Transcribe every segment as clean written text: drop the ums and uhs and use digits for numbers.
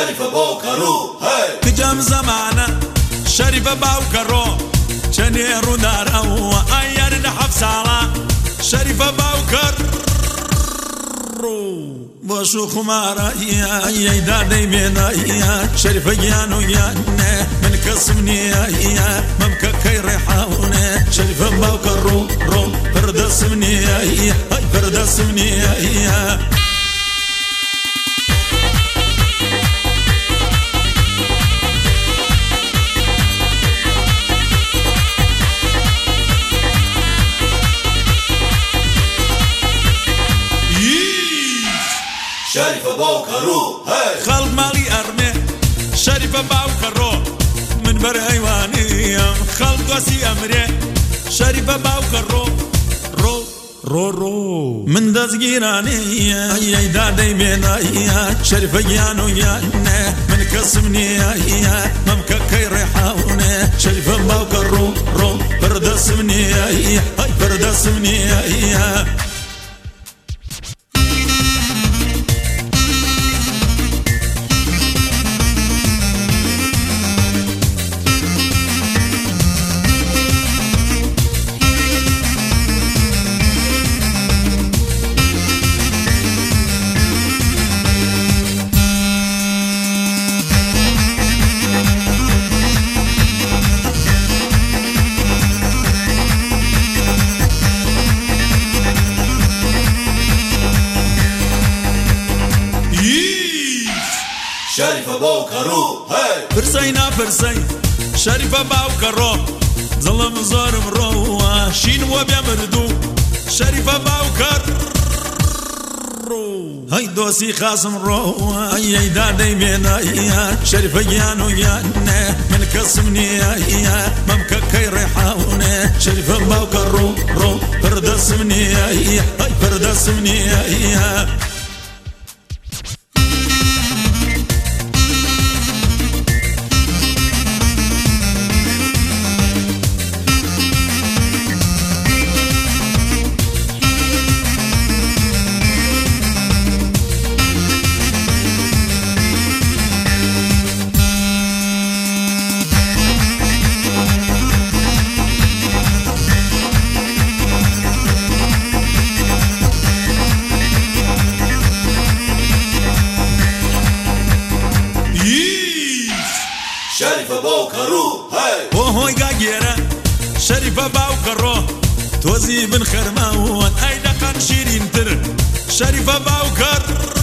شريف بوكرو هاي كجام زمانه شريف بوكرو شنيرو دارو ايار نحف سالا شريف بوكرو بوشو خمارا يا دادي بينا يا شريف جانو يانا من كسمني يا ممكا كي ريحاونا شريف بوكرو رو فردسمني يا فردسمني يا شريف بوكرو هاي خلق مالي أرمي شريف بوكرو من بر حيواني خلق وسي أمري شريف بوكرو رو من دزگیرانی ای دادی بینایی شريف جانو یانه من کسمنی ممکا کی ریحاونه شريف بوكرو رو پردسمنی پردسمنی شريف بوكرو هاي فرسينا فرسي شريف بوكرو ظلم ظالم رو شين وبيمردو شريف بوكرو هاي دوسي خاصم رو اي دادي بينا شريف جانو يانا من كسمني ممكا كي ريحاونا شريف بوكرو رو فردسمني فردسمني شريف بوكرو هاي وهوي قاقيرة شريف بوكرو توزي بن خرماون اي دقن شيرين تر شريف بوكرو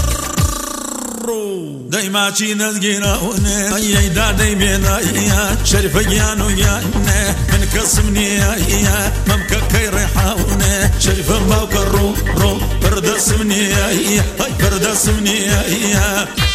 دايما شي نزقيراون اي دادي بينا شريف جانو يانا من كسمني ممكا كي ريحاون شريف بوكرو رو فردسمني فردسمني